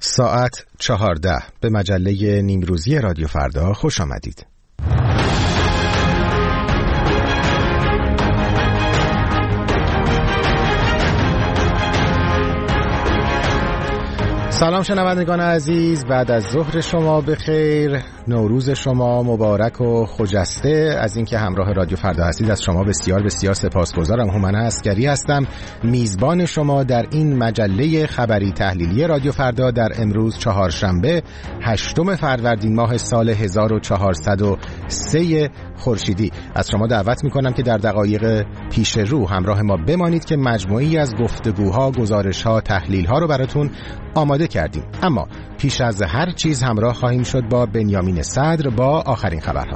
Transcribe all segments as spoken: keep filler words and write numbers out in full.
ساعت چهارده به مجله نیمروزی رادیو فردا خوش آمدید. سلام شنوندگان عزیز، بعد از ظهر شما بخیر، نوروز شما مبارک و خجسته. از اینکه همراه رادیو فردا هستید از شما بسیار بسیار سپاسگزارم. هومن عسگری هستم، میزبان شما در این مجله خبری تحلیلی رادیو فردا در امروز چهارشنبه هشتم فروردین ماه سال هزار و چهارصد و سه خورشیدی. از شما دعوت میکنم که در دقایق پیش رو همراه ما بمانید که مجموعی از گفتگوها، گزارشها، تحلیلها رو براتون آماده کردیم. اما پیش از هر چیز همراه خواهیم شد با بنیامین صدر با آخرین خبرها.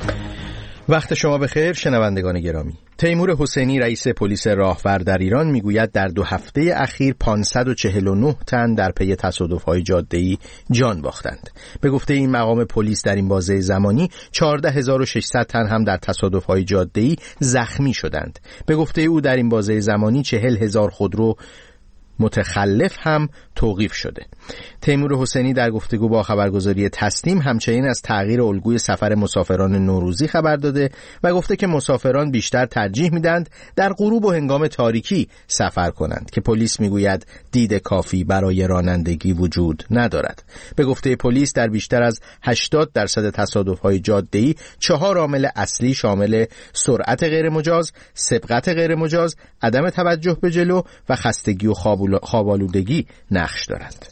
وقت شما بخیر شنوندگان گرامی. تیمور حسینی رئیس پلیس راهور در ایران میگوید در دو هفته اخیر پانصد و چهل و نه تن در پی تصادف‌های جاده‌ای جان باختند. به گفته این مقام پلیس در این بازه زمانی چهارده هزار و ششصد تن هم در تصادف‌های جاده‌ای زخمی شدند. به گفته او در این بازه زمانی چهل هزار خودرو متخلف هم توقیف شده. تیمور حسینی در گفتگو با خبرگزاری تسنیم همچنین از تغییر الگوی سفر مسافران نوروزی خبر داده و گفته که مسافران بیشتر ترجیح میدند در غروب و هنگام تاریکی سفر کنند که پلیس میگوید دید کافی برای رانندگی وجود ندارد. به گفته پلیس در بیشتر از هشتاد درصد تصادف‌های جاده‌ای چهار عامل اصلی شامل سرعت غیر مجاز، سبقت غیر مجاز، عدم توجه به جلو و خستگی و خواب‌آلودگی نقش دارند.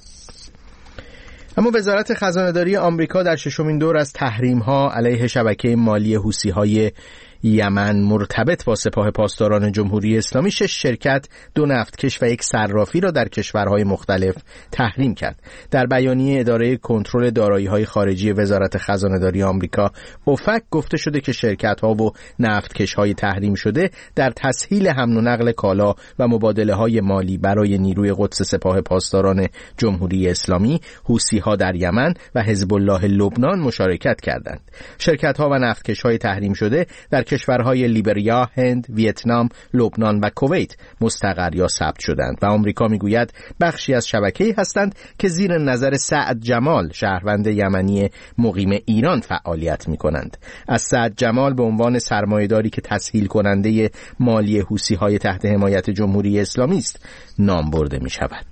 اما وزارت خزانه‌داری آمریکا در ششمین دور از تحریم‌ها علیه شبکه مالی حوثی‌های یمن مرتبط با سپاه پاسداران جمهوری اسلامی شش شرکت، دو نفتکش و یک صرافی را در کشورهای مختلف تحریم کرد. در بیانیه اداره کنترل دارایی‌های خارجی وزارت خزانه‌داری آمریکا اوفک گفته شده که شرکت‌ها و نفتکش‌های تحریم شده در تسهیل حمل و نقل کالا و مبادله‌های مالی برای نیروی قدس سپاه پاسداران جمهوری اسلامی، حوثی‌ها در یمن و حزب الله لبنان مشارکت کردند. شرکت‌ها و نفتکش‌های تحریم شده در کشورهای لیبریا، هند، ویتنام، لبنان و کویت مستقر یا ثبت شدند و آمریکا میگوید بخشی از شبکه‌ای هستند که زیر نظر سعد جمال، شهروند یمنی مقیم ایران فعالیت می‌کنند. از سعد جمال به عنوان سرمایه‌داری که تسهیل کننده مالی حوثی‌های تحت حمایت جمهوری اسلامی است نام برده می‌شود.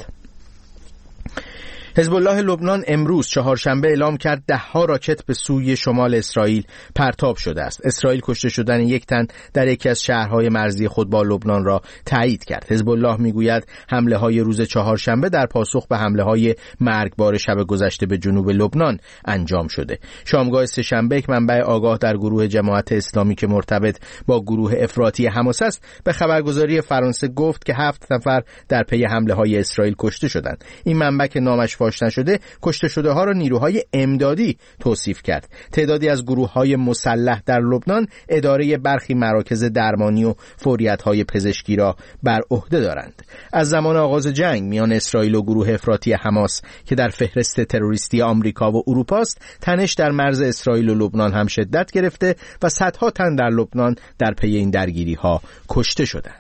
حزب الله لبنان امروز چهارشنبه اعلام کرد ده ها راکت به سوی شمال اسرائیل پرتاب شده است. اسرائیل کشته شدن یک تن در یکی از شهرهای مرزی خود با لبنان را تایید کرد. حزب الله میگوید حمله های روز چهارشنبه در پاسخ به حمله های مرگبار شب گذشته به جنوب لبنان انجام شده. شامگاه سه‌شنبه یک منبع آگاه در گروه جماعت اسلامی که مرتبط با گروه افراطی حماس است به خبرگزاری فرانسه گفت که هفت نفر در پی حمله های اسرائیل کشته شدند. این منبع که نامش فاش نشده کشته شده ها را نیروهای امدادی توصیف کرد. تعدادی از گروه های مسلح در لبنان اداره برخی مراکز درمانی و فوریت های پزشکی را بر عهده دارند. از زمان آغاز جنگ میان اسرائیل و گروه افراطی حماس که در فهرست تروریستی آمریکا و اروپا است، تنش در مرز اسرائیل و لبنان هم شدت گرفته و صدها تن در لبنان در پی این درگیری ها کشته شدند.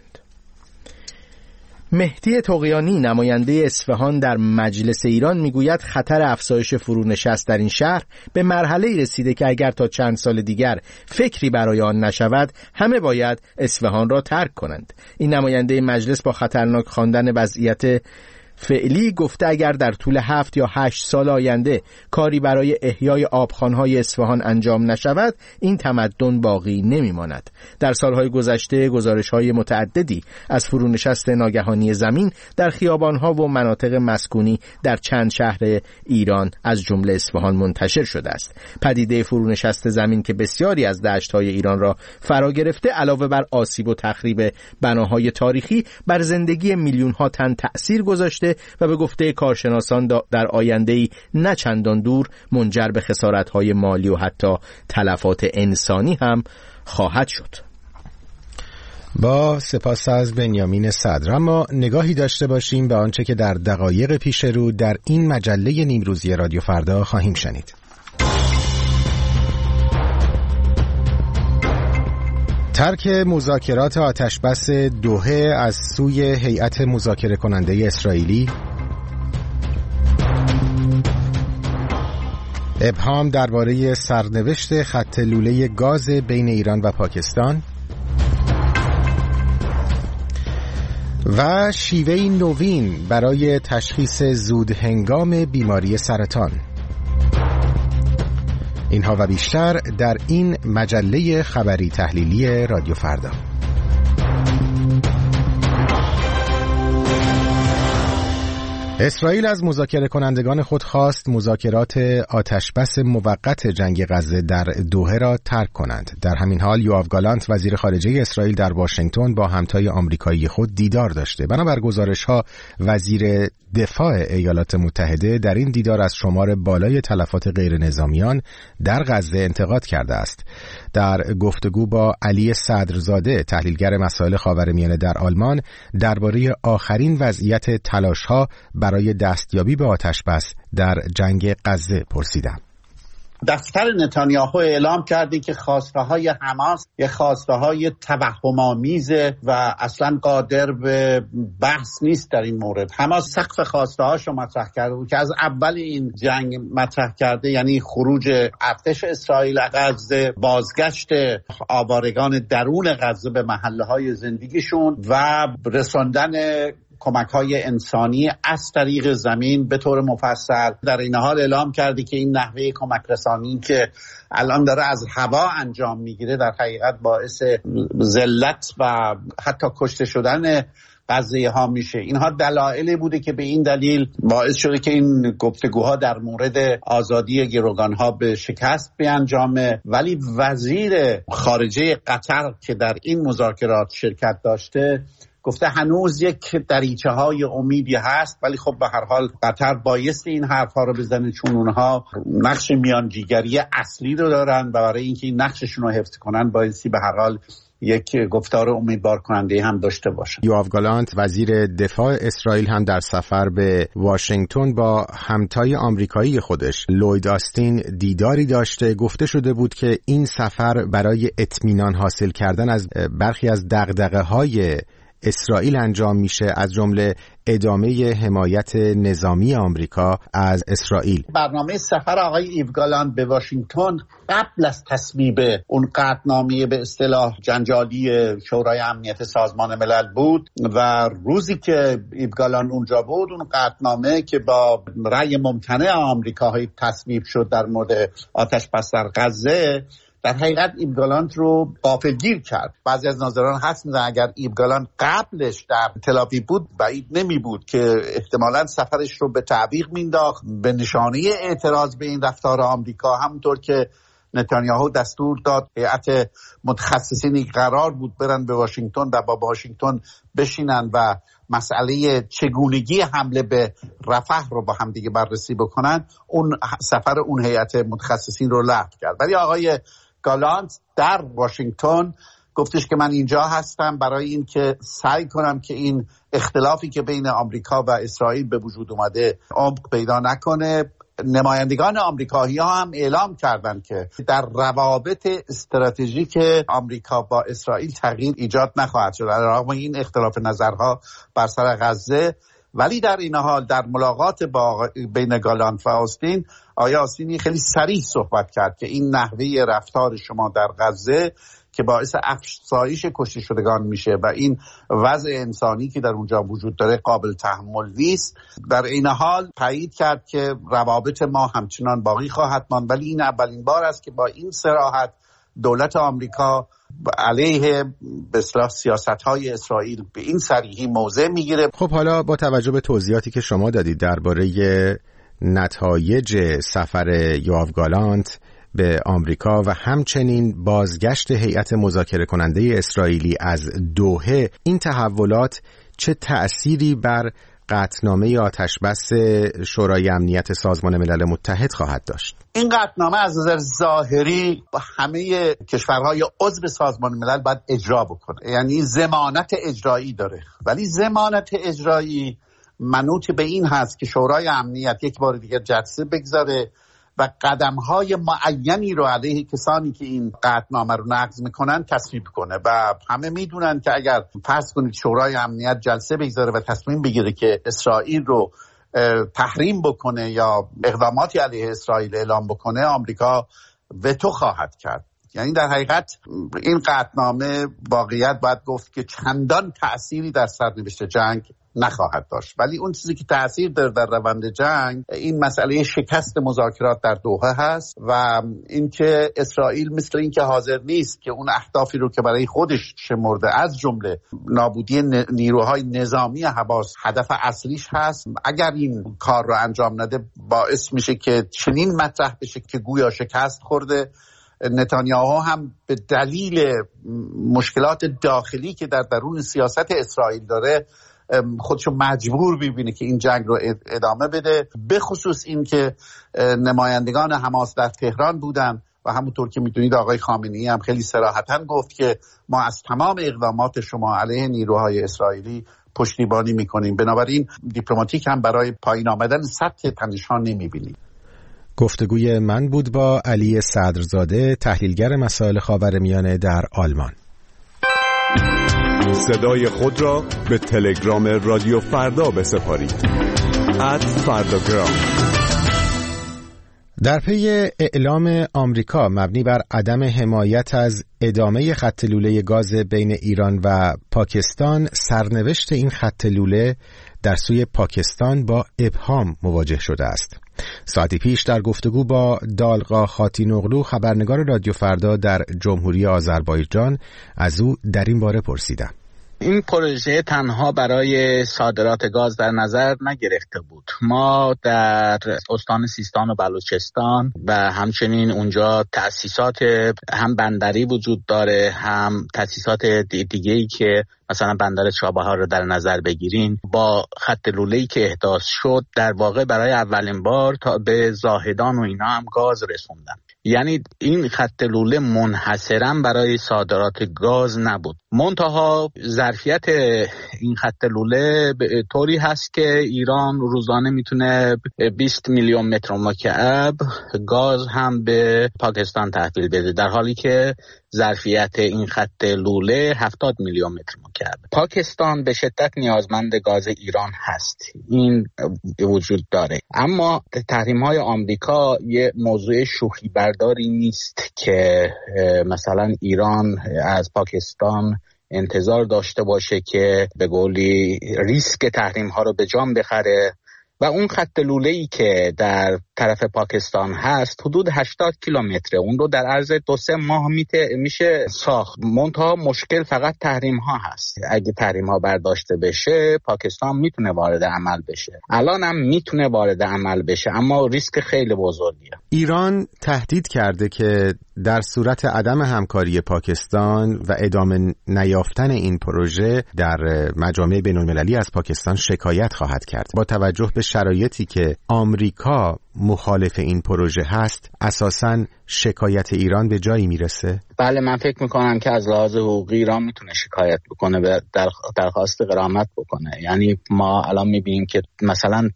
مهدی طغیانی نماینده اصفهان در مجلس ایران میگوید خطر افزایش فرونشست در این شهر به مرحله‌ای رسیده که اگر تا چند سال دیگر فکری برای آن نشود همه باید اصفهان را ترک کنند. این نماینده مجلس با خطرناک خواندن وضعیت فعلی گفته اگر در طول هفت یا هشت سال آینده کاری برای احیای آبخوان‌های اصفهان انجام نشود این تمدن باقی نمی‌ماند. در سالهای گذشته گزارش‌های متعددی از فرونشست ناگهانی زمین در خیابان‌ها و مناطق مسکونی در چند شهر ایران از جمله اصفهان منتشر شده است. پدیده فرونشست زمین که بسیاری از دشت‌های ایران را فرا گرفته علاوه بر آسیب و تخریب بناهای تاریخی بر زندگی میلیون‌ها تن تأثیر گذاشته و به گفته کارشناسان در آینده‌ای نه چندان دور منجر به خسارت‌های مالی و حتی تلفات انسانی هم خواهد شد. با سپاس از بنیامین صدر. اما نگاهی داشته باشیم به آنچه که در دقایق پیش رو در این مجله نیمروزی رادیو فردا خواهیم شنید. ترک مذاکرات آتشبس دوحه از سوی هیئت مذاکره کننده اسرائیلی، ابهام درباره سرنوشت خط لوله گاز بین ایران و پاکستان و شیوهی نوین برای تشخیص زود هنگام بیماری سرطان. اینها و بیشتر در این مجله خبری تحلیلی رادیو فردا. اسرائیل از مذاکره کنندگان خود خواست مذاکرات آتشبس موقت جنگ غزه در دوحه را ترک کنند. در همین حال یوآو گالانت وزیر خارجه اسرائیل در واشنگتن با همتای آمریکایی خود دیدار داشته. بنابر گزارش‌ها وزیر دفاع ایالات متحده در این دیدار از شمار بالای تلفات غیر نظامیان در غزه انتقاد کرده است. در گفتگو با علی صدرزاده تحلیلگر مسائل خاورمیانه در آلمان درباره آخرین وضعیت تلاش‌ها برای دستیابی به آتشبس در جنگ غزه پرسیدم. دفتر نتانیاهو اعلام کرده که خواسته های حماس یه خواسته های توهم‌آمیزه و اصلا قادر به بحث نیست در این مورد. حماس سقف خواسته هاشو مطرح کرده بود که از اول این جنگ مطرح کرده، یعنی خروج ارتش اسرائیل از غزه، بازگشت آوارگان درون غزه به محله های زندگیشون و رساندن کمک‌های انسانی از طریق زمین به طور مفصل. در این حال اعلام کرده که این نحوه کمک رسانی که الان داره از هوا انجام میگیره در حقیقت باعث ذلت و حتی کشته شدن غزه ها میشه. اینها دلایلی بوده که به این دلیل باعث شده که این گفتگوها در مورد آزادی گروگان ها به شکست بیانجامه. ولی وزیر خارجه قطر که در این مذاکرات شرکت داشته گفته هنوز یک دریچه های امیدی هست، ولی خب به هر حال قطر بایستی این حرفا رو بزنه چون اونها نقش میانجیگری اصلی رو دارن و برای اینکه این نقششون رو حفظ کنن بایستی به هر حال یک گفتار امیدوار کننده هم داشته باشه. یوآو گالانت وزیر دفاع اسرائیل هم در سفر به واشنگتن با همتای آمریکایی خودش لوید آستین دیداری داشته. گفته شده بود که این سفر برای اطمینان حاصل کردن از برخی از دغدغه‌های اسرائیل انجام میشه، از جمله ادامه حمایت نظامی آمریکا از اسرائیل. برنامه سفر آقای ایو گالانت به واشنگتن قبل از تصویب اون قطعنامه به اصطلاح جنجالی شورای امنیت سازمان ملل بود و روزی که ایو گالانت اونجا بود اون قطعنامه که با رأی ممتنع آمریکا تصویب شد در مورد آتش بس در غزه در حقیقت ایو گالانت رو غافلگیر کرد. بعضی از ناظران حدس می‌زنن اگر ایو گالانت قبلش در تل‌آویو بود بعید نمی بود که احتمالاً سفرش رو به تعویق مینداخت به نشانه اعتراض به این رفتار آمریکا، همونطور که نتانیاهو دستور داد هیئت متخصصینی قرار بود برن به واشنگتن و با واشنگتن بشینن و مسئله چگونگی حمله به رفح رو با هم دیگه بررسی بکنن. اون سفر اون هیئت متخصصین رو لغو کرد. ولی آقای گالانت در واشنگتن گفتش که من اینجا هستم برای این که سعی کنم که این اختلافی که بین آمریکا و اسرائیل به وجود اومده عمق پیدا نکنه. نمایندگان آمریکایی ها هم اعلام کردند که در روابط استراتژیک آمریکا با اسرائیل تغییر ایجاد نخواهد شد رغم این اختلاف نظرها بر سر غزه. ولی در این حال در ملاقات با بین گالانت و آستین، آیا آستینی خیلی صریح صحبت کرد که این نحوه رفتار شما در غزه که باعث افزایش کشته شدگان میشه و این وضع انسانی که در اونجا وجود داره قابل تحمل نیست. در این حال تایید کرد که روابط ما همچنان باقی خواهد ماند، ولی این اولین بار است که با این صراحت دولت آمریکا علیه به اصطلاح سیاست‌های اسرائیل به این صریحی موضع میگیره. خب حالا با توجه به توضیحاتی که شما دادید درباره نتایج سفر یوآو گالانت به آمریکا و همچنین بازگشت هیئت مذاکره کننده اسرائیلی از دوحه، این تحولات چه تأثیری بر قطعنامه آتشبس شورای امنیت سازمان ملل متحد خواهد داشت؟ این قطعنامه از نظر ظاهری همه کشورهای عضو سازمان ملل باید اجرا بکنه، یعنی ضمانت اجرایی داره، ولی ضمانت اجرایی منوط به این هست که شورای امنیت یک بار دیگه جلسه بگذاره و قدم‌های معینی رو علیه کسانی که این قطعنامه رو نقض میکنن تصویب کنه. و همه میدونن که اگر فرض کنید شورای امنیت جلسه بگذاره و تصمیم بگیره که اسرائیل رو تحریم بکنه یا اقداماتی علیه اسرائیل اعلام بکنه، آمریکا وتو خواهد کرد. یعنی در حقیقت این قطعنامه واقعیت باید گفت که چندان تأثیری در سرنوشت جنگ نخواهد داشت، ولی اون چیزی که تأثیر داره در روند جنگ این مسئله شکست مذاکرات در دوحه هست و اینکه اسرائیل مثل اینکه حاضر نیست که اون اهدافی رو که برای خودش شمرده از جمله نابودی نیروهای نظامی حماس هدف اصلیش هست، اگر این کار رو انجام نده باعث میشه که چنین مطرح بشه که گویا شکست خورده. نتانیاهو هم به دلیل مشکلات داخلی که در درون سیاست اسرائیل داره خودشو مجبور می‌بینه که این جنگ رو ادامه بده، به خصوص این که نمایندگان حماس در تهران بودن و همونطور که میدونید آقای خامنه‌ای هم خیلی صراحتاً گفت که ما از تمام اقدامات شما علیه نیروهای اسرائیلی پشتیبانی میکنیم. بنابراین دیپلماتیک هم برای پایین آمدن سطح تنش‌ها نمی‌بینیم. گفتگوی من بود با علی صدرزاده، تحلیلگر مسائل خاورمیانه در آلمان. صدای خود را به تلگرام رادیو فردا بسپارید. ات فرداگرام. در پی اعلام آمریکا مبنی بر عدم حمایت از ادامه خط لوله گاز بین ایران و پاکستان، سرنوشت این خط لوله در سوی پاکستان با ابهام مواجه شده است. ساعتی پیش در گفتگو با دالقا خاتینوغلو، خبرنگار رادیو فردا در جمهوری آذربایجان، از او در این باره پرسیدم. این پروژه تنها برای صادرات گاز در نظر نگرفته بود. ما در استان سیستان و بلوچستان و همچنین اونجا تأسیسات هم بندری وجود داره، هم تأسیسات دیگه‌ای که مثلا بندر چابهار رو در نظر بگیرین، با خط لوله‌ای که احداث شد در واقع برای اولین بار تا به زاهدان و اینا هم گاز رسوندن. یعنی این خط لوله منحصراً برای صادرات گاز نبود، منتها ظرفیت این خط لوله طوری هست که ایران روزانه میتونه بیست میلیون متر مکعب گاز هم به پاکستان تحویل بده، در حالی که ظرفیت این خط لوله هفتاد میلیون متر مکعب. پاکستان به شدت نیازمند گاز ایران هست، این وجود داره. اما تحریم‌های آمریکا یه موضوع شوخی برداری نیست که مثلا ایران از پاکستان انتظار داشته باشه که به قولی ریسک تحریم‌ها رو به جان بخره و اون خط لوله‌ای که در طرف پاکستان هست حدود هشتاد کیلومتره، اون رو در عرض دو سه ماه میشه ساخت. منتها مشکل فقط تحریم ها هست. اگه تحریم ها برداشته بشه پاکستان میتونه وارد عمل بشه، الان هم میتونه وارد عمل بشه، اما ریسک خیلی بزرگیه. ایران تهدید کرده که در صورت عدم همکاری پاکستان و ادامه نیافتن این پروژه در مجامع بین‌المللی از پاکستان شکایت خواهد کرد. با توجه به شرایطی که آمریکا مخالف این پروژه هست، اساساً شکایت ایران به جایی میرسه؟ بله، من فکر میکنم که از لحاظ حقوقی ایران میتونه شکایت بکنه و در درخواست غرامت بکنه. یعنی ما الان میبینیم که مثلا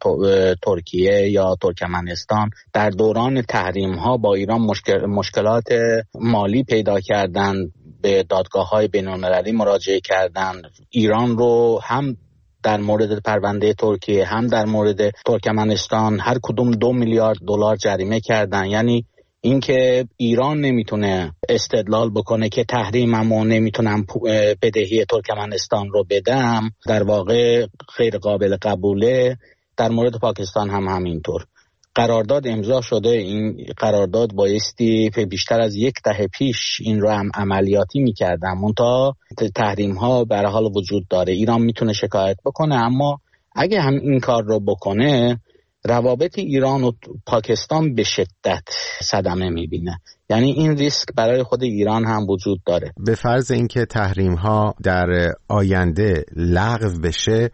ترکیه یا ترکمنستان در دوران تحریم ها با ایران مشکل مشکلات مالی پیدا کردن، به دادگاه‌های بین‌المللی مراجعه کردن. ایران رو هم در مورد پرونده ترکیه هم در مورد ترکمنستان هر کدوم دو میلیارد دلار جریمه کردن. یعنی اینکه ایران نمیتونه استدلال بکنه که تحریممو نمیتونم بدهی ترکمنستان رو بدم، در واقع غیر قابل قبوله. در مورد پاکستان هم همینطور. قرارداد امضا شده، این قرارداد بایستی بیشتر از یک دهه پیش این رو هم عملیاتی میکردن، منتها تحریم ها به هر حال وجود داره. ایران میتونه شکایت بکنه، اما اگه هم این کار رو بکنه روابط ایران و پاکستان به شدت صدمه میبینه. یعنی این ریسک برای خود ایران هم وجود داره. به فرض اینکه تحریم ها در آینده لغو بشه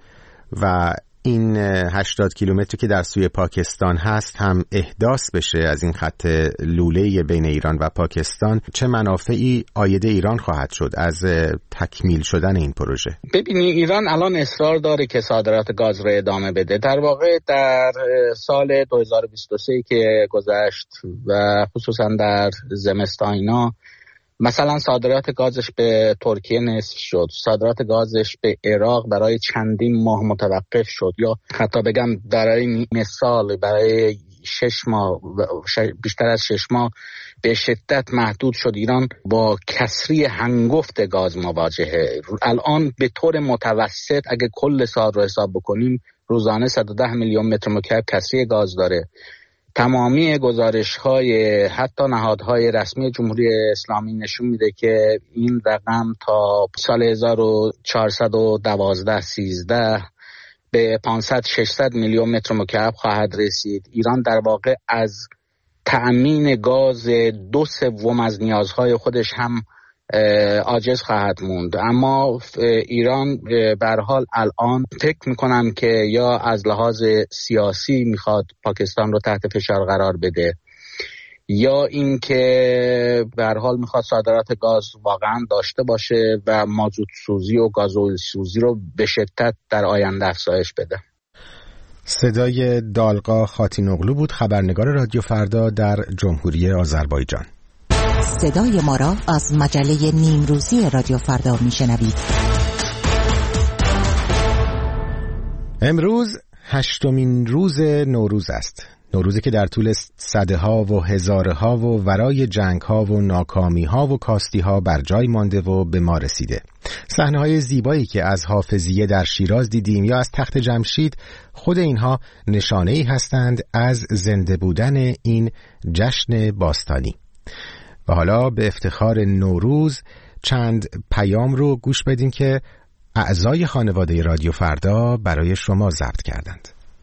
و این هشتاد کیلومتری که در سوی پاکستان هست هم احداث بشه از این خط لوله بین ایران و پاکستان، چه منافعی عاید ایران خواهد شد از تکمیل شدن این پروژه؟ ببینی ایران الان اصرار داره که صادرات گاز رو ادامه بده. در واقع در سال دو هزار و بیست و سه که گذشت و خصوصا در زمستان اینا مثلا صادرات گازش به ترکیه نصف شد، صادرات گازش به عراق برای چندین ماه متوقف شد، یا حتی بگم برای مثال برای شش ماه بیشتر از شش ماه به شدت محدود شد. ایران با کسری هنگفت گاز مواجهه. الان به طور متوسط اگه کل سال رو حساب بکنیم روزانه صد و ده میلیون متر مکعب کسری گاز داره. تمامی گزارش‌های حتی نهادهای رسمی جمهوری اسلامی نشون میده که این رقم تا سال هزار و چهارصد و دوازده سیزده به پانصد ششصد میلیون متر مکعب خواهد رسید. ایران در واقع از تأمین گاز دو سوم از نیازهای خودش هم عاجز خواهد موند. اما ایران به هر حال الان فکر میکنم که یا از لحاظ سیاسی میخواد پاکستان رو تحت فشار قرار بده، یا اینکه به هر حال میخواد صادرات گاز واقعا داشته باشه و مازوت سوزی و گازوئیل سوزی رو به شدت در آینده افزایش بده. صدای دالقا خاتینوغلو بود، خبرنگار رادیو فردا در جمهوری آذربایجان. صدای ما را از مجله نیمروزی رادیو فردا میشنوید. امروز هشتمین روز نوروز است. نوروزی که در طول صده ها و هزاره ها و ورای جنگ ها و ناکامی ها و کاستی ها بر جای مانده و به ما رسیده. صحنه های زیبایی که از حافظیه در شیراز دیدیم یا از تخت جمشید، خود اینها نشانه ای هستند از زنده بودن این جشن باستانی. و حالا به افتخار نوروز چند پیام رو گوش بدیم که اعضای خانواده رادیو فردا برای شما ضبط کردند.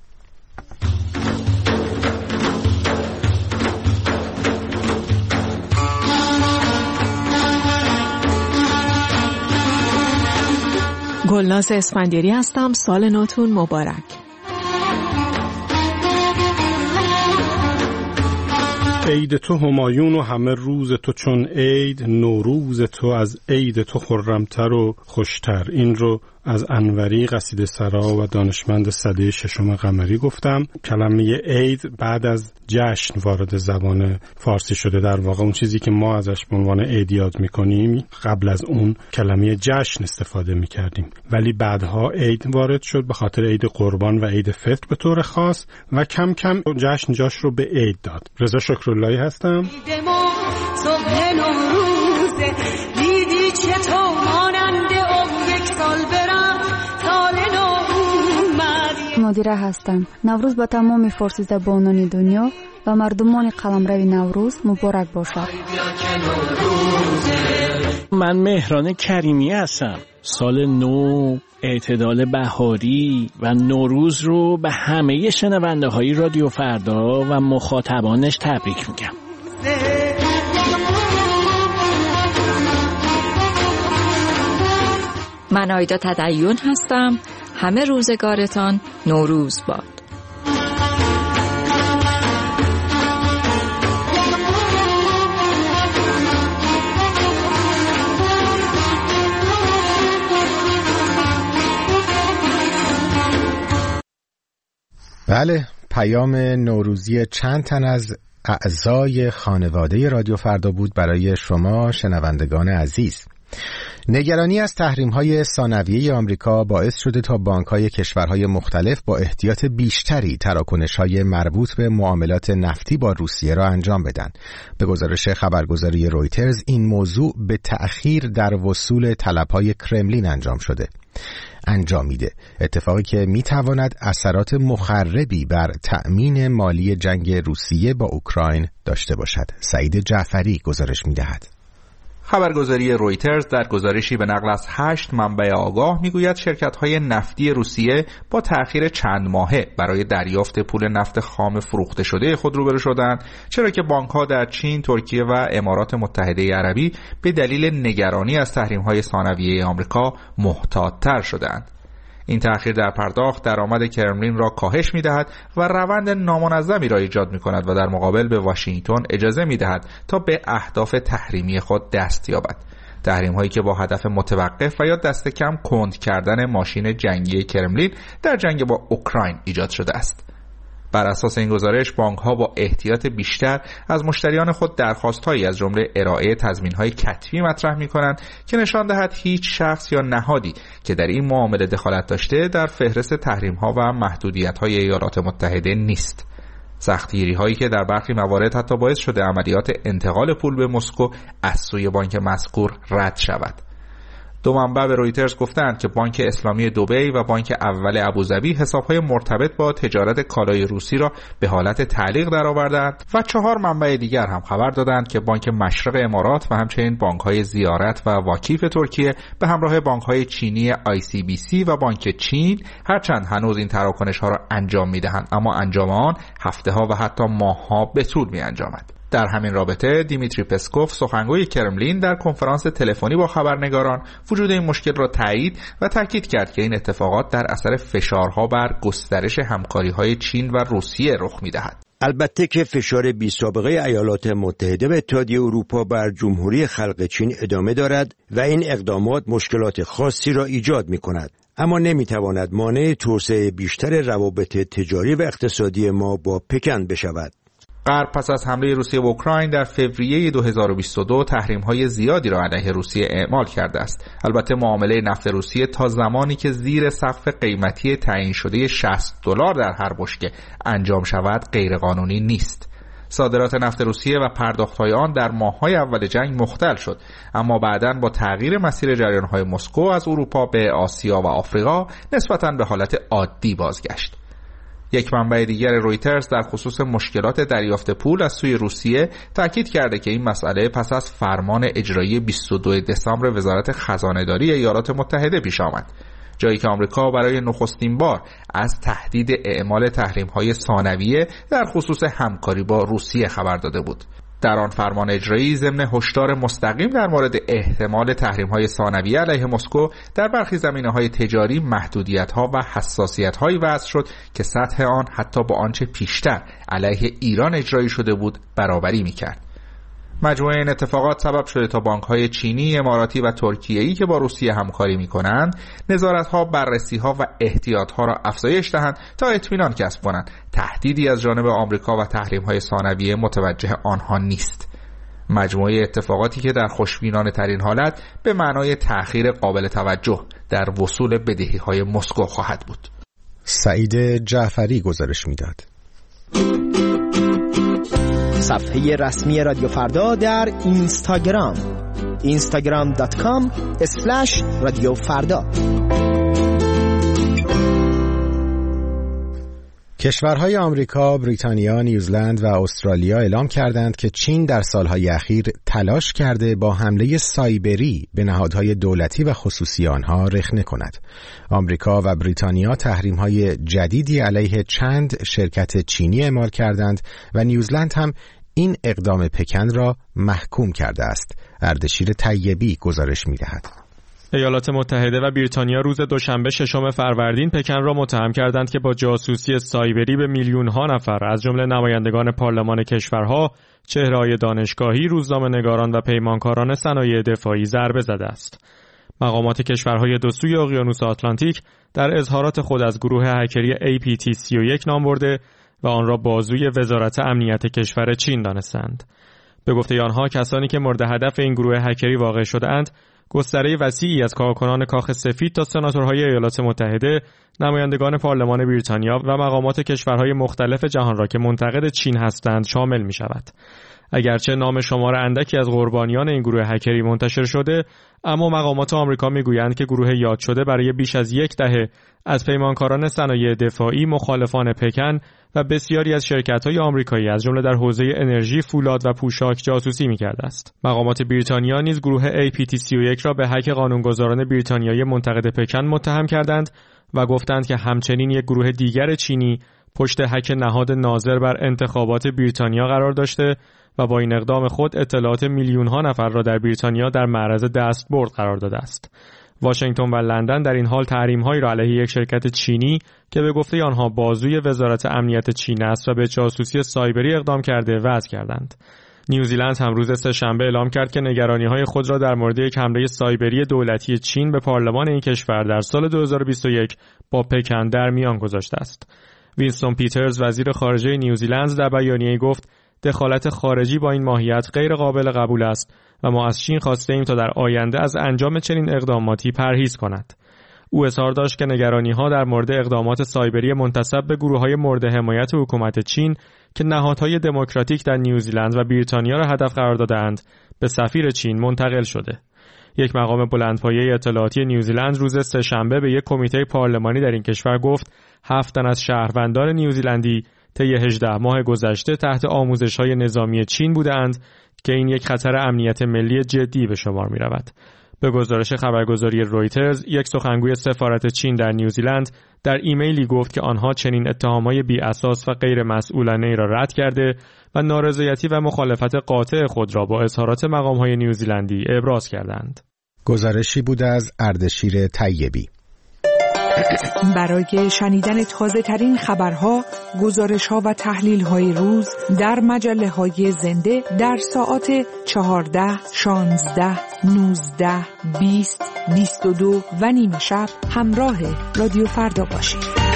گلناز اسفندیاری هستم. سال نوتون مبارک. عید تو همایون و همه روز تو چون عید، نوروز تو از عید تو خرمتر و خوشتر. این رو از انوری قصیده سرا و دانشمند سده ششم قمری گفتم. کلمه عید بعد از جشن وارد زبان فارسی شده. در واقع اون چیزی که ما ازش به عنوان عید یاد میکنیم قبل از اون کلمه جشن استفاده میکردیم، ولی بعدها عید وارد شد به خاطر عید قربان و عید فطر به طور خاص و کم کم جشن جاش رو به عید داد. رضا شکراللهی هستم. مدیره هستم. نوروز با تمام فارسی زبانان دنیا و مردمان قلمرو نوروز مبارک باشد. من مهران کریمی هستم. سال نو، اعتدال بهاری و نوروز رو به همه شنونده های رادیو فردا و مخاطبانش تبریک میگم. من آیدا تدیون هستم. همه روزگارتان نوروز باد. بله، پیام نوروزی چند تن از اعضای خانواده رادیو فردا بود برای شما شنوندگان عزیز. نگرانی از تحریم‌های ثانویه آمریکا باعث شده تا بانک‌های کشورهای مختلف با احتیاط بیشتری تراکنش‌های مربوط به معاملات نفتی با روسیه را انجام بدن. به گزارش خبرگزاری رویترز این موضوع به تأخیر در وصول طلب‌های کرملین انجام شده. انجامیده اتفاقی که میتواند اثرات مخربی بر تأمین مالی جنگ روسیه با اوکراین داشته باشد. سعید جعفری گزارش می‌دهد. خبرگزاری رویترز در گزارشی به نقل از هشت منبع آگاه میگوید شرکت‌های نفتی روسیه با تأخیر چند ماهه برای دریافت پول نفت خام فروخته شده خود روبرو شدند، چرا که بانک‌ها در چین، ترکیه و امارات متحده عربی به دلیل نگرانی از تحریم‌های ثانویه آمریکا محتاط‌تر شدند. این تأخیر در پرداخت درآمد کرملین را کاهش می‌دهد و روند نامنظمی را ایجاد می‌کند و در مقابل به واشنگتن اجازه می‌دهد تا به اهداف تحریمی خود دست یابد. تحریم‌هایی که با هدف متوقف و یا دست کم کند کردن ماشین جنگی کرملین در جنگ با اوکراین ایجاد شده است. بر اساس این گزارش بانک‌ها با احتیاط بیشتر از مشتریان خود درخواست‌هایی از جمله ارائه تضمین‌های کتبی مطرح می‌کنند که نشان دهد هیچ شخص یا نهادی که در این معامله دخالت داشته در فهرست تحریم‌ها و محدودیت‌های ایالات متحده نیست. سختگیری‌هایی که در برخی موارد حتی باعث شده عملیات انتقال پول به مسکو از سوی بانک مذکور رد شود. دو منبع به رویترز گفتند که بانک اسلامی دبی و بانک اول ابوظبی حساب‌های مرتبط با تجارت کالای روسی را به حالت تعلیق درآوردند و چهار منبع دیگر هم خبر دادند که بانک مشرق امارات و همچنین بانک‌های زیارت و واکیف ترکیه به همراه بانک‌های چینی آی سی بی سی و بانک چین هرچند هنوز این تراکنش‌ها را انجام می‌دهند اما انجام آن هفته‌ها و حتی ماه‌ها به طول می‌انجامد. در همین رابطه دیمیتری پسکوف سخنگوی کرملین در کنفرانس تلفنی با خبرنگاران وجود این مشکل را تایید و تاکید کرد که این اتفاقات در اثر فشارها بر گسترش همکاری‌های چین و روسیه رخ می‌دهد. البته که فشار بی‌سابقه ایالات متحده و اتحادیه اروپا بر جمهوری خلق چین ادامه دارد و این اقدامات مشکلات خاصی را ایجاد می‌کند، اما نمی‌تواند مانع توسعه بیشتر روابط تجاری و اقتصادی ما با پکن بشود. غرب پس از حمله روسیه به اوکراین در فوریه دو هزار و بیست و دو تحریم‌های زیادی را علیه روسیه اعمال کرده است. البته معامله نفت روسیه تا زمانی که زیر سقف قیمتی تعیین شده شصت دلار در هر بشکه انجام شود غیرقانونی نیست. صادرات نفت روسیه و پرداخت‌های آن در ماه‌های اول جنگ مختل شد، اما بعداً با تغییر مسیر جریان‌های مسکو از اروپا به آسیا و آفریقا نسبتاً به حالت عادی بازگشت. یک منبع دیگر رویترز در خصوص مشکلات دریافت پول از سوی روسیه تاکید کرده که این مسئله پس از فرمان اجرایی بیست و دوم دسامبر وزارت خزانه‌داری ایالات متحده پیش آمد، جایی که آمریکا برای نخستین بار از تهدید اعمال تحریم‌های ثانویه در خصوص همکاری با روسیه خبر داده بود. در آن فرمان اجرایی ضمن هشدار مستقیم در مورد احتمال تحریم‌های ثانویه علیه مسکو در برخی زمینه‌های تجاری محدودیت‌ها و حساسیت‌هایی وضع شد که سطح آن حتی با آنچه پیشتر علیه ایران اجرایی شده بود برابری می‌کرد. مجموعه این اتفاقات سبب شده تا بانک‌های چینی، اماراتی و ترکیه‌ای که با روسیه همکاری می‌کنند، نظارت‌ها، بررسی‌ها و احتیاط‌ها را افزایش دهند تا اطمینان کسب کنند تهدیدی از جانب آمریکا و تحریم‌های ثانویه متوجه آنها نیست. مجموعه اتفاقاتی که در خوشبینانه ترین حالت به معنای تأخیر قابل توجه در وصول بدهی‌های مسکو خواهد بود. سعید جعفری گزارش می‌داد. صفحه رسمی رادیو فردا در اینستاگرام اینستاگرام دات کام اسلش رادیو فردا. کشورهای آمریکا، بریتانیا، نیوزلند و استرالیا اعلام کردند که چین در سالهای اخیر تلاش کرده با حمله سایبری به نهادهای دولتی و خصوصی آنها رخنه کند. آمریکا و بریتانیا تحریم‌های جدیدی علیه چند شرکت چینی اعمال کردند و نیوزلند هم این اقدام پکن را محکوم کرده است. اردشیر طیبی گزارش می‌دهد. ایالات متحده و بریتانیا روز دوشنبه ششم فروردین پکن را متهم کردند که با جاسوسی سایبری به میلیون‌ها نفر از جمله نمایندگان پارلمان کشورها، چهره‌های دانشگاهی، روزنامه‌نگاران و پیمانکاران صنایع دفاعی ضربه زده است. مقامات کشورهای دو سوی اقیانوس آتلانتیک در اظهارات خود از گروه هکری ای پی تی سی و یک نام برده و آن را بازوی وزارت امنیت کشور چین دانستند. به گفته آنها کسانی که مورد هدف این گروه هکری واقع شده‌اند گستره وسیعی از کارکنان کاخ سفید تا سناتورهای ایالات متحده، نمایندگان پارلمان بریتانیا و مقامات کشورهای مختلف جهان را که منتقد چین هستند شامل می شود. اگرچه نام شمار اندکی از قربانیان این گروه هکری منتشر شده، اما مقامات آمریکا میگویند که گروه یاد شده برای بیش از یک دهه از پیمانکاران صنایع دفاعی، مخالفان پکن و بسیاری از شرکت‌های آمریکایی از جمله در حوزه انرژی، فولاد و پوشاک جاسوسی می‌کرده است. مقامات بریتانیا نیز گروه ای پی تی سی و یک را به هک قانونگذاران بریتانیایی منتقد پکن متهم کردند و گفتند که همچنین یک گروه دیگر چینی پشت هک نهاد ناظر بر انتخابات بریتانیا قرار داشته و با این اقدام خود اطلاعات میلیون‌ها نفر را در بریتانیا در معرض دستبرد قرار داده است. واشنگتن و لندن در این حال تحریم‌هایی را علیه یک شرکت چینی که به گفته آنها بازوی وزارت امنیت چین است و به جاسوسی سایبری اقدام کرده وضع کردند. نیوزیلند هم روز سه‌شنبه اعلام کرد که نگرانی‌های خود را در مورد یک حمله سایبری دولتی چین به پارلمان این کشور در سال دو هزار و بیست و یک با پکن در میان گذاشته است. وینستون پیترز وزیر خارجه نیوزیلند در بیانیه‌ای گفت دخالت خارجی با این ماهیت غیر قابل قبول است و ما از چین خواسته ایم تا در آینده از انجام چنین اقداماتی پرهیز کند. او اظهار داشت که نگرانی‌ها در مورد اقدامات سایبری منتسب به گروه‌های مورد حمایت حکومت چین که نهادهای دموکراتیک در نیوزیلند و بریتانیا را هدف قرار دادند به سفیر چین منتقل شده. یک مقام بلندپایه اطلاعاتی نیوزیلند روز سه‌شنبه به یک کمیته پارلمانی در این کشور گفت هفت تن از شهروندان نیوزیلندی طی هجده ماه گذشته تحت آموزش‌های نظامی چین بودند که این یک خطر امنیت ملی جدی به شمار می‌رود. به گزارش خبرگزاری رویترز، یک سخنگوی سفارت چین در نیوزیلند در ایمیلی گفت که آنها چنین اتهامات بی اساس و غیر مسئولانه را رد کرده و نارضایتی و مخالفت قاطع خود را با اظهارات مقام‌های نیوزیلندی ابراز کردند. گزارشی بود از اردشیر طیبی. برای شنیدن تازه ترین خبرها، گزارش‌ها و تحلیل‌های روز در مجله‌های زنده در ساعات چهارده، شانزده، نوزده، بیست، بیست و دو و نیمه شب همراه رادیو فردا باشید.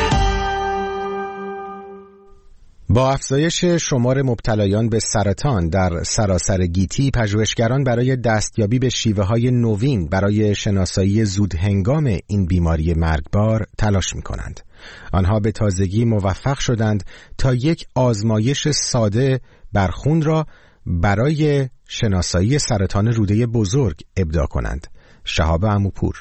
با افزایش شمار مبتلایان به سرطان در سراسر گیتی، پژوهشگران برای دستیابی به شیوه‌های نوین برای شناسایی زودهنگام این بیماری مرگبار تلاش می‌کنند. آنها به تازگی موفق شدند تا یک آزمایش ساده بر خون را برای شناسایی سرطان روده بزرگ ابداع کنند. شهاب عموپور.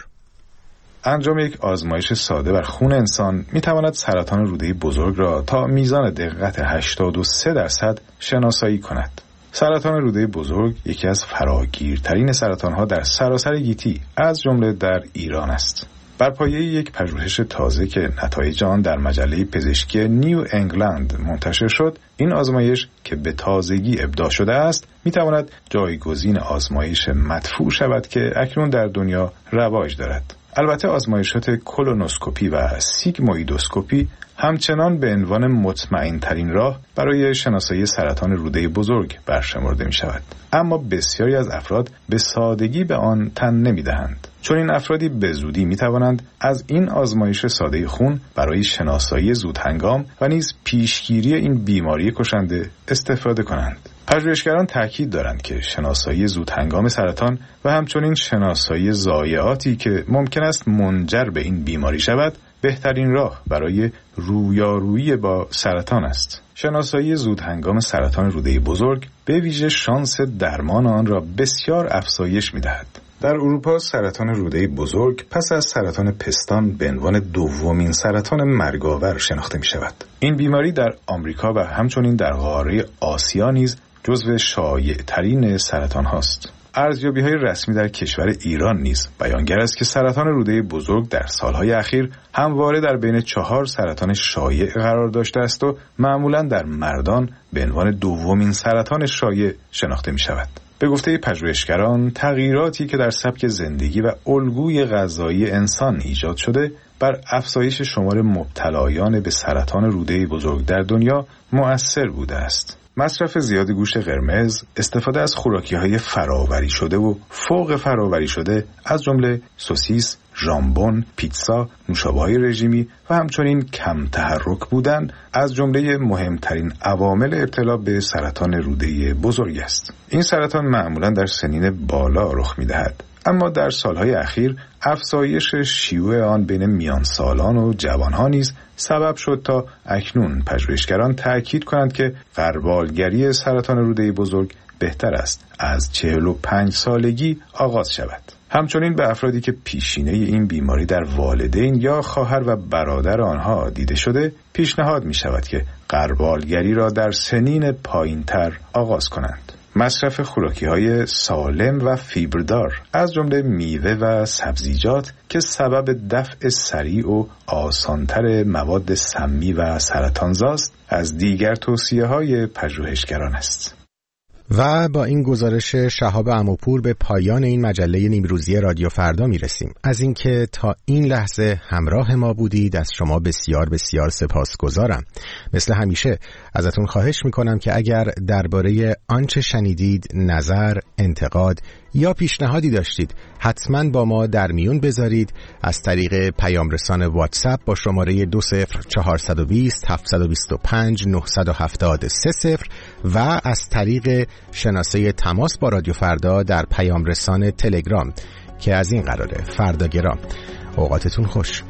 انجام یک آزمایش ساده بر خون انسان می تواند سرطان روده بزرگ را تا میزان دقت هشتاد و سه درصد شناسایی کند. سرطان روده بزرگ یکی از فراگیرترین سرطانها در سراسر گیتی از جمله در ایران است. بر پایه یک پژوهش تازه که نتایج آن در مجله پزشکی نیو انگلند منتشر شد، این آزمایش که به تازگی ابداع شده است می تواند جایگزین آزمایش مدفوع شود که اکنون در دنیا رواج دارد. البته آزمایشات کولونوسکوپی و سیگمویدوسکوپی همچنان به عنوان مطمئن ترین راه برای شناسایی سرطان روده بزرگ برشمرده می شود. اما بسیاری از افراد به سادگی به آن تن نمی دهند. چون این افرادی به زودی می توانند از این آزمایش ساده خون برای شناسایی زودهنگام و نیز پیشگیری این بیماری کشنده استفاده کنند. پژوهشگران تاکید دارند که شناسایی زودهنگام سرطان و همچنین شناسایی ضایعاتی که ممکن است منجر به این بیماری شود بهترین راه برای رویارویی با سرطان است. شناسایی زودهنگام سرطان روده بزرگ به ویژه شانس درمان آن را بسیار افزایش می‌دهد. در اروپا سرطان روده بزرگ پس از سرطان پستان به عنوان دومین سرطان مرگاور شناخته می‌شود. این بیماری در آمریکا و همچنین در قاره آسیا نیز جزو شایع‌ترین سرطان هاست. ارزیابی‌های رسمی در کشور ایران نیز بیانگر است که سرطان روده بزرگ در سالهای اخیر همواره در بین چهار سرطان شایع قرار داشته است و معمولاً در مردان به عنوان دومین سرطان شایع شناخته می‌شود. به گفته پژوهشگران، تغییراتی که در سبک زندگی و الگوی غذایی انسان ایجاد شده بر افزایش شمار مبتلایان به سرطان روده بزرگ در دنیا مؤثر بوده است. مصرف زیاد گوشت قرمز، استفاده از خوراکی‌های فراوری شده و فوق فراوری شده از جمله سوسیس، ژامبون، پیتزا، نوشابه‌های رژیمی و همچنین کم تحرک بودن از جمله مهمترین عوامل ابتلا به سرطان روده بزرگ است. این سرطان معمولاً در سنین بالا رخ می‌دهد، اما در سالهای اخیر افزایش شیوع آن بین میان سالان و جوانها نیز سبب شد تا اکنون پژوهشگران تأکید کنند که غربالگری سرطان روده بزرگ بهتر است از چهل و پنج سالگی آغاز شود. همچنین به افرادی که پیشینه این بیماری در والدین یا خواهر و برادر آنها دیده شده پیشنهاد می شود که غربالگری را در سنین پایین‌تر آغاز کنند. مصرف خوراکی‌های سالم و فیبردار از جمله میوه و سبزیجات که سبب دفع سریع و آسانتر مواد سمی و سرطانزاست از دیگر توصیه‌های پژوهشگران است. و با این گزارش شهاب عموپور به پایان این مجله نیمروزی رادیو فردا میرسیم. از اینکه تا این لحظه همراه ما بودید از شما بسیار بسیار سپاسگزارم. مثل همیشه ازتون خواهش میکنم که اگر درباره آنچه شنیدید نظر، انتقاد یا پیشنهادی داشتید حتما با ما در میون بذارید از طریق پیام رسان واتساپ با شماره دو صفر چهارصد و بیست هفتصد و بیست و پنج نهصد و هفتاد و سه صفر و از طریق شناسه تماس با رادیو فردا در پیام رسان تلگرام که از این قراره. فرداگرام. اوقاتتون خوش.